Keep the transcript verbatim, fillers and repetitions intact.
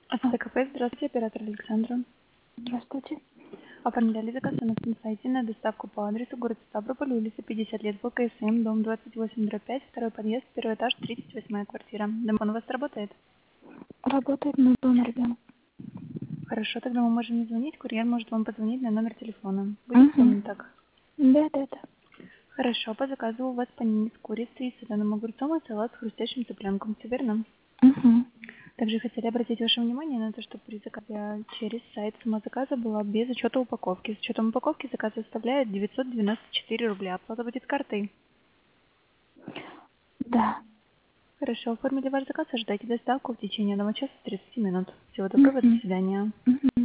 АСТКП, здравствуйте, оператор Александра. Здравствуйте. Оформляли заказ на нашем сайте на доставку по адресу город Ставрополь, улица пятьдесят лет, БКСМ, дом двадцать восемь дробь пять, второй подъезд, первый этаж, тридцать восьмая квартира. Домофон у вас работает? Работает, но дома ребенок. Хорошо, тогда мы можем не звонить, курьер может вам позвонить на номер телефона. Будет Угу. удобно так? Да, да, да. Хорошо, по заказу у вас панини с курицей, соленым огурцом и салат с хрустящим цыпленком, все верно? Угу. Также хотели обратить ваше внимание на то, что при заказе через сайт самозаказа была без учета упаковки. С учетом упаковки заказ составляет девятьсот девяносто четыре рубля. Оплата будет картой. Да. Хорошо, оформили ваш заказ, ожидайте доставку в течение одного часа тридцати минут. Всего доброго, до Угу. свидания. Угу.